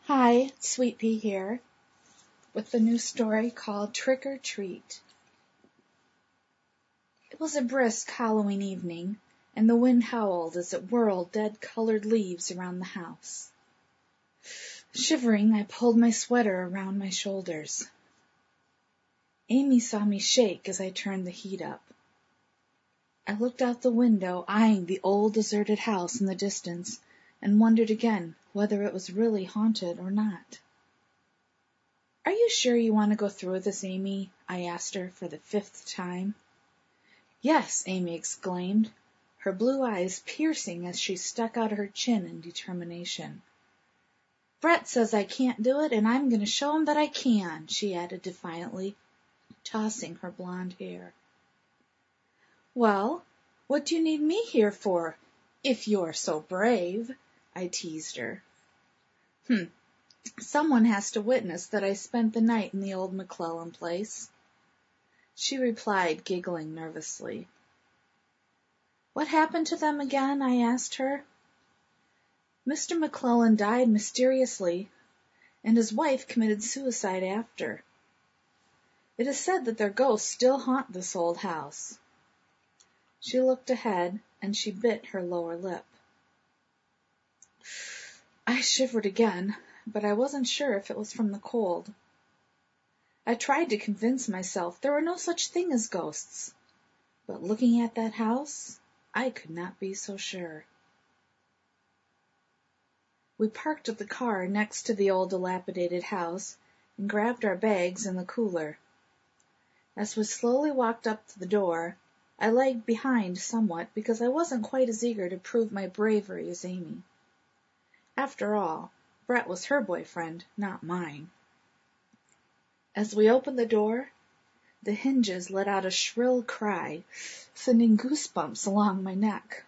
Hi, Sweet Pea here, with the new story called Trick or Treat. It was a brisk Halloween evening, and the wind howled as it whirled dead-colored leaves around the house. Shivering, I pulled my sweater around my shoulders. Amy saw me shake as I turned the heat up. I looked out the window, eyeing the old deserted house in the distance, and wondered again whether it was really haunted or not. "Are you sure you want to go through with this, Amy?" I asked her for the 5th time. "Yes," Amy exclaimed, her blue eyes piercing as she stuck out her chin in determination. "Brett says I can't do it, and I'm going to show him that I can," she added defiantly, tossing her blonde hair. "Well, what do you need me here for, if you're so brave?" I teased her. "Someone has to witness that I spent the night in the old McClellan place," she replied, giggling nervously. "What happened to them again?" I asked her. "Mr. McClellan died mysteriously, and his wife committed suicide after. It is said that their ghosts still haunt this old house." She looked ahead, and she bit her lower lip. I shivered again, but I wasn't sure if it was from the cold. I tried to convince myself there were no such thing as ghosts, but looking at that house, I could not be so sure. We parked the car next to the old dilapidated house and grabbed our bags in the cooler. As we slowly walked up to the door, I lagged behind somewhat because I wasn't quite as eager to prove my bravery as Amy. After all, Brett was her boyfriend, not mine. As we opened the door, the hinges let out a shrill cry, sending goosebumps along my neck.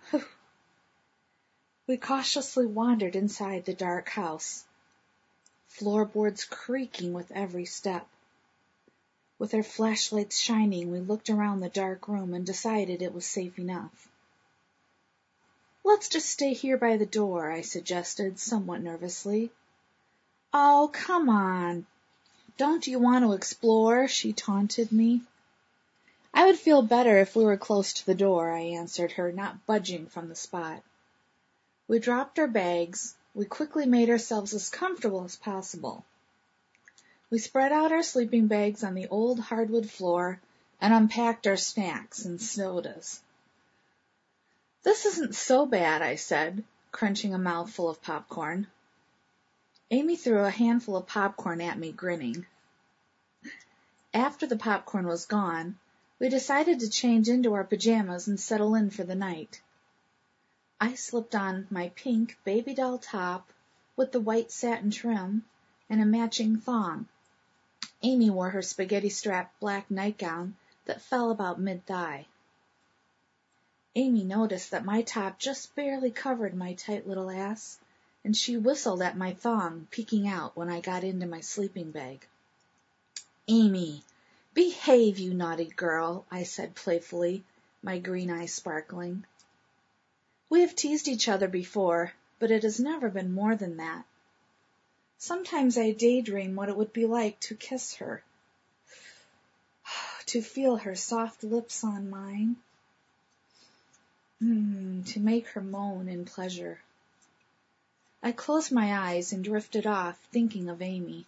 We cautiously wandered inside the dark house, floorboards creaking with every step. With our flashlights shining, we looked around the dark room and decided it was safe enough. "Let's just stay here by the door," I suggested, somewhat nervously. "Oh, come on. Don't you want to explore?" she taunted me. "I would feel better if we were close to the door," I answered her, not budging from the spot. We dropped our bags. We quickly made ourselves as comfortable as possible. We spread out our sleeping bags on the old hardwood floor and unpacked our snacks and sodas. "This isn't so bad," I said, crunching a mouthful of popcorn. Amy threw a handful of popcorn at me, grinning. After the popcorn was gone, we decided to change into our pajamas and settle in for the night. I slipped on my pink baby doll top with the white satin trim and a matching thong. Amy wore her spaghetti-strapped black nightgown that fell about mid-thigh. Amy noticed that my top just barely covered my tight little ass, and she whistled at my thong peeking out when I got into my sleeping bag. "Amy, behave, you naughty girl," I said playfully, my green eyes sparkling. We have teased each other before, but it has never been more than that. Sometimes I daydream what it would be like to kiss her, to feel her soft lips on mine, to make her moan in pleasure. I closed my eyes and drifted off, thinking of Amy.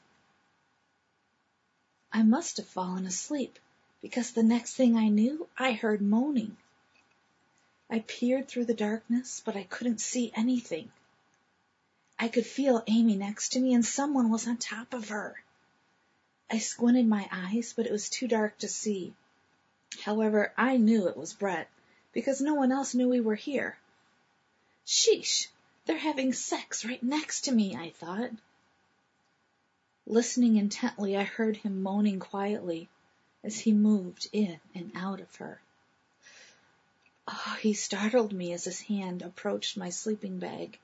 I must have fallen asleep, because the next thing I knew, I heard moaning. I peered through the darkness, but I couldn't see anything. I could feel Amy next to me, and someone was on top of her. I squinted my eyes, but it was too dark to see. However, I knew it was Brett, because no one else knew we were here. Sheesh, they're having sex right next to me, I thought. Listening intently, I heard him moaning quietly as he moved in and out of her. Oh, he startled me as his hand approached my sleeping bag.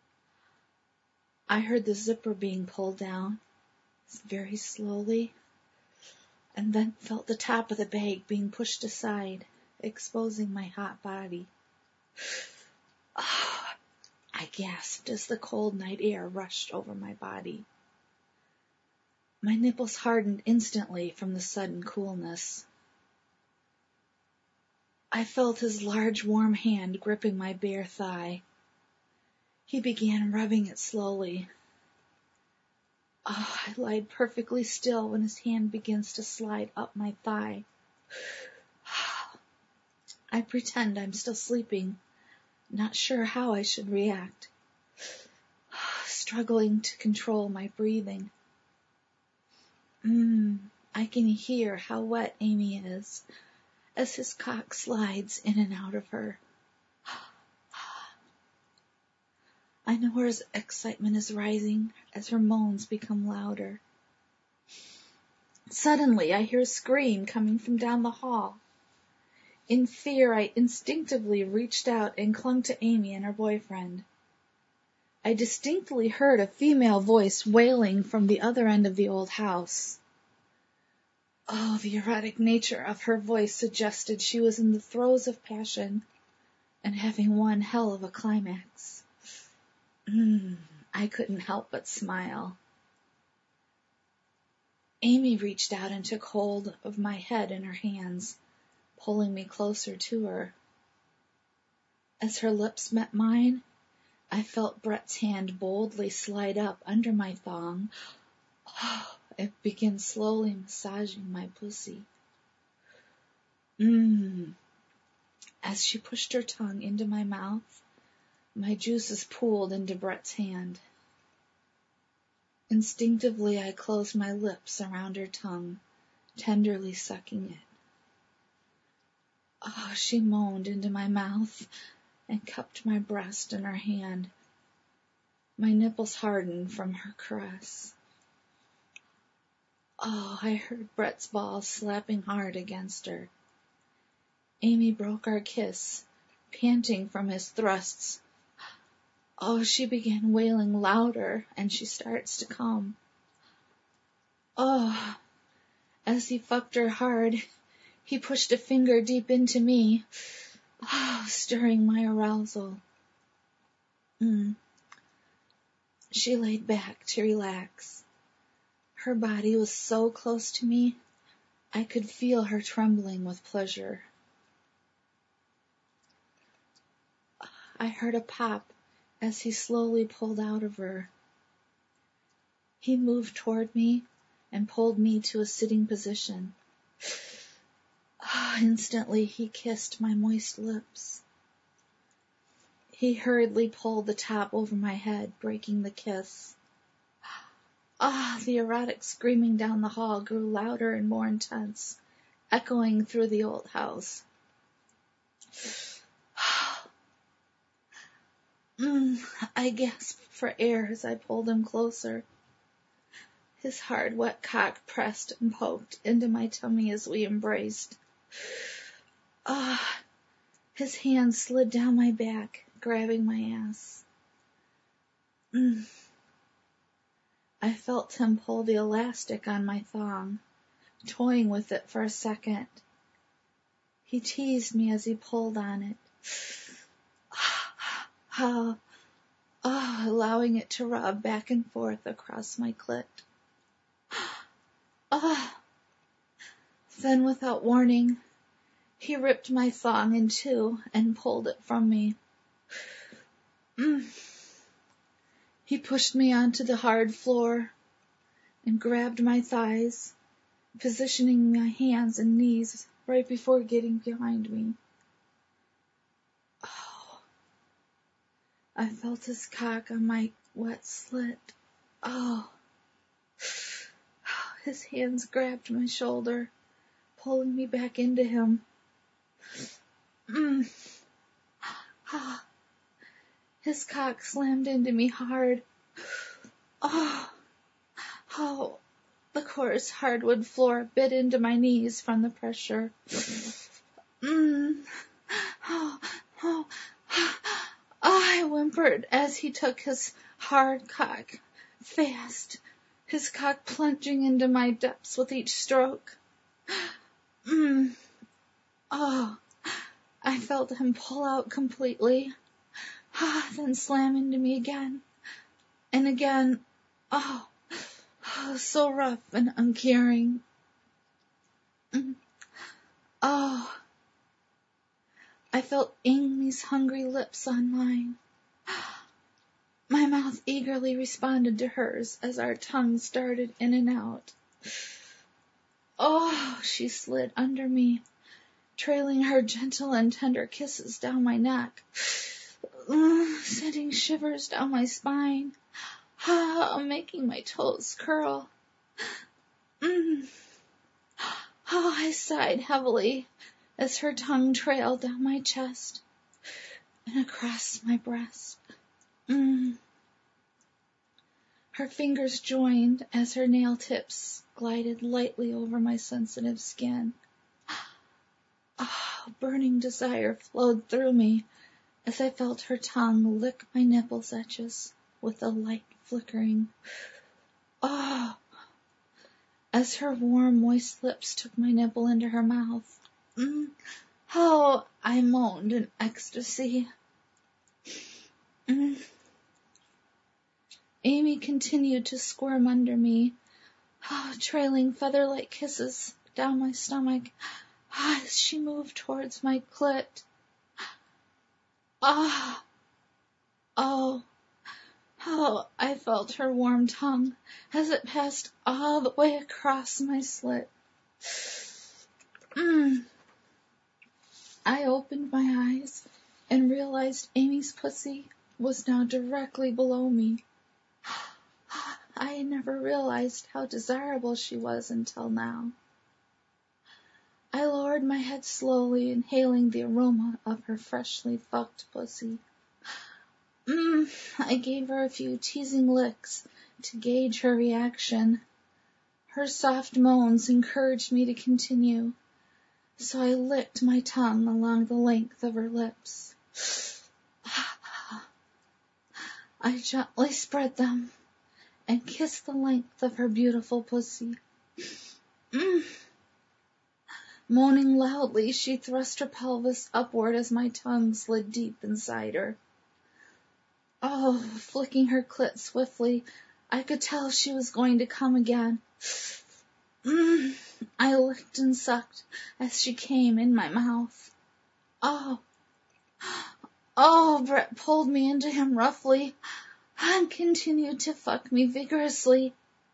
I heard the zipper being pulled down, very slowly, and then felt the top of the bag being pushed aside, exposing my hot body. Oh, I gasped as the cold night air rushed over my body. My nipples hardened instantly from the sudden coolness. I felt his large warm hand gripping my bare thigh. He began rubbing it slowly. I lied perfectly still when his hand begins to slide up my thigh. I pretend I'm still sleeping, not sure how I should react, struggling to control my breathing. I can hear how wet Amy is as his cock slides in and out of her. I know her excitement is rising as her moans become louder. Suddenly, I hear a scream coming from down the hall. In fear, I instinctively reached out and clung to Amy and her boyfriend. I distinctly heard a female voice wailing from the other end of the old house. The erotic nature of her voice suggested she was in the throes of passion and having one hell of a climax. I couldn't help but smile. Amy reached out and took hold of my head in her hands, pulling me closer to her. As her lips met mine, I felt Brett's hand boldly slide up under my thong. It began slowly massaging my pussy. As she pushed her tongue into my mouth, my juices pooled into Brett's hand. Instinctively, I closed my lips around her tongue, tenderly sucking it. She moaned into my mouth and cupped my breast in her hand. My nipples hardened from her caress. I heard Brett's balls slapping hard against her. Amy broke our kiss, panting from his thrusts. She began wailing louder, and she starts to come. As he fucked her hard, he pushed a finger deep into me, stirring my arousal. She laid back to relax. Her body was so close to me, I could feel her trembling with pleasure. I heard a pop as he slowly pulled out of her. He moved toward me and pulled me to a sitting position. Instantly, he kissed my moist lips. He hurriedly pulled the top over my head, breaking the kiss. The erotic screaming down the hall grew louder and more intense, echoing through the old house. I gasped for air as I pulled him closer. His hard, wet cock pressed and poked into my tummy as we embraced. His hand slid down my back, grabbing my ass. I felt him pull the elastic on my thong, toying with it for a second. He teased me as he pulled on it, allowing it to rub back and forth across my clit. Then, without warning, he ripped my thong in two and pulled it from me. He pushed me onto the hard floor and grabbed my thighs, positioning my hands and knees right before getting behind me. I felt his cock on my wet slit. His hands grabbed my shoulder, pulling me back into him. His cock slammed into me hard. The coarse hardwood floor bit into my knees from the pressure. I whimpered as he took his hard cock fast, his cock plunging into my depths with each stroke. I felt him pull out completely, then slam into me again and again. so rough and uncaring. Oh, I felt Amy's hungry lips on mine. My mouth eagerly responded to hers as our tongues darted in and out. Oh, she slid under me, trailing her gentle and tender kisses down my neck, sending shivers down my spine, making my toes curl. Oh, I sighed heavily as her tongue trailed down my chest and across my breast. Her fingers joined as her nail tips glided lightly over my sensitive skin. Oh, burning desire flowed through me as I felt her tongue lick my nipples' edges with a light flickering. Oh, as her warm, moist lips took my nipple into her mouth. Oh, I moaned in ecstasy. Amy continued to squirm under me, trailing feather-like kisses down my stomach as she moved towards my clit. I felt her warm tongue as it passed all the way across my slit. I opened my eyes and realized Amy's pussy was now directly below me. I had never realized how desirable she was until now. I lowered my head slowly, inhaling the aroma of her freshly fucked pussy. I gave her a few teasing licks to gauge her reaction. Her soft moans encouraged me to continue, so I licked my tongue along the length of her lips. I gently spread them and kissed the length of her beautiful pussy. Moaning loudly, she thrust her pelvis upward as my tongue slid deep inside her. Oh, flicking her clit swiftly, I could tell she was going to come again. I licked and sucked as she came in my mouth. Brett pulled me into him roughly and continued to fuck me vigorously.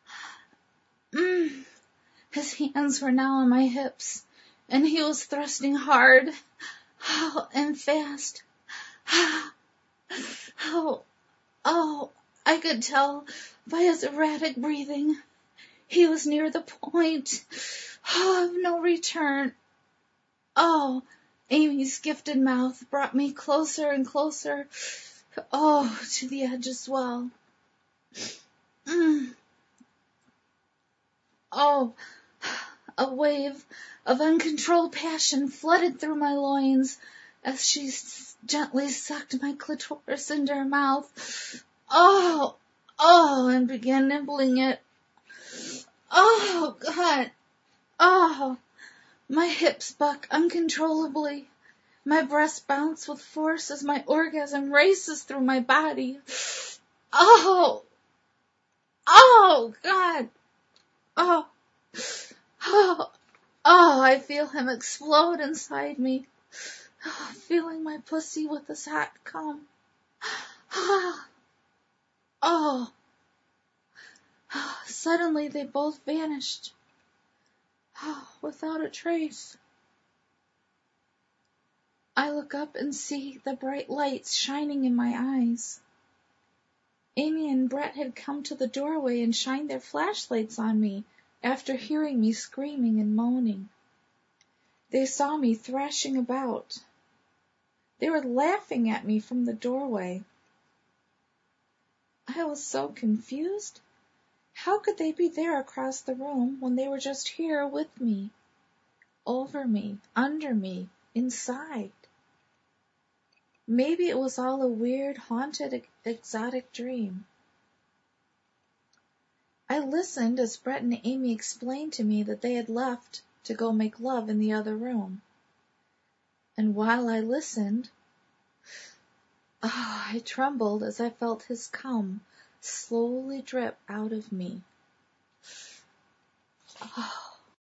His hands were now on my hips, and he was thrusting hard and fast. I could tell by his erratic breathing. He was near the point of no return. Amy's gifted mouth brought me closer and closer, to the edge as well. A wave of uncontrolled passion flooded through my loins as she gently sucked my clitoris into her mouth. And began nibbling it. Oh, God. My hips buck uncontrollably. My breasts bounce with force as my orgasm races through my body. God. I feel him explode inside me, filling my pussy with his hot cum. Suddenly they both vanished, without a trace. I look up and see the bright lights shining in my eyes. Amy and Brett had come to the doorway and shined their flashlights on me after hearing me screaming and moaning. They saw me thrashing about. They were laughing at me from the doorway. I was so confused. How could they be there across the room when they were just here with me, over me, under me, inside? Maybe it was all a weird, haunted, exotic dream. I listened as Brett and Amy explained to me that they had left to go make love in the other room. And while I listened, I trembled as I felt his cum slowly drip out of me